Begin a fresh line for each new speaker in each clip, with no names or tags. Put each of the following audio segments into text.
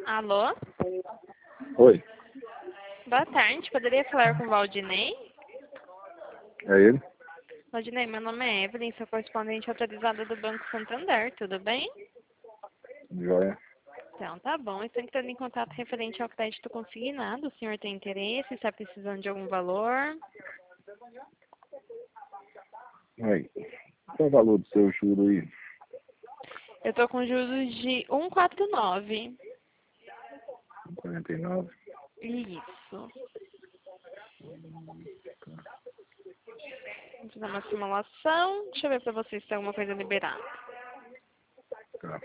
Alô?
Oi,
Boa tarde, poderia falar com o Valdinei?
é ele?
Valdinei, meu nome é Evelyn, sou correspondente autorizada do Banco Santander, tudo bem?
Joia.
Então, tá bom. Estou entrando em contato referente ao crédito consignado. O senhor tem interesse? Está precisando de algum valor?
Aí, qual é o valor do seu juro aí?
Eu estou com juros de 1,49.
49.
Isso. Vou fazer uma simulação. Deixa eu ver para vocês se tem alguma coisa liberada.
Tá.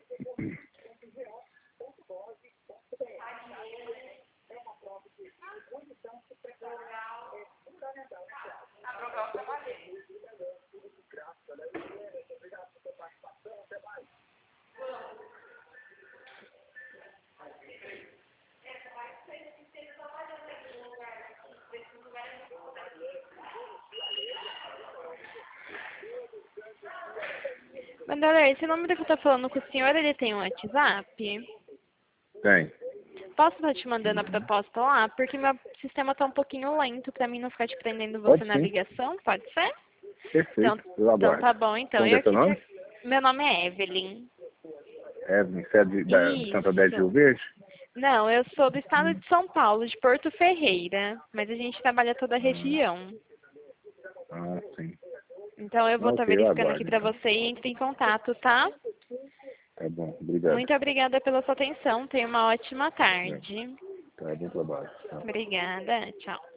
Vanderlei, esse número que eu estou falando com o senhor, ele tem um WhatsApp?
Tem.
Posso estar te mandando a proposta lá? Porque meu sistema está um pouquinho lento para mim não ficar te prendendo você
Pode
na
sim.
ligação, pode ser? Então,
Perfeito. Eu
então
aguardo.
tá bom, então.
Como é
Eu
seu
que
nome?
Meu nome é Evelyn.
Evelyn, você é de Santander de Rio
Isso.
Verde?
Não, eu sou do estado de São Paulo, de Porto Ferreira, mas a gente trabalha toda a região.
Sim.
Então eu vou estar
Ok, eu
verificando aqui
aguardo
para
então.
você e entre em contato, tá?
Tá bom, obrigado.
Muito obrigada pela sua atenção. Tenha uma ótima tarde.
Tá, bom trabalho. Tá.
Obrigada. Tchau.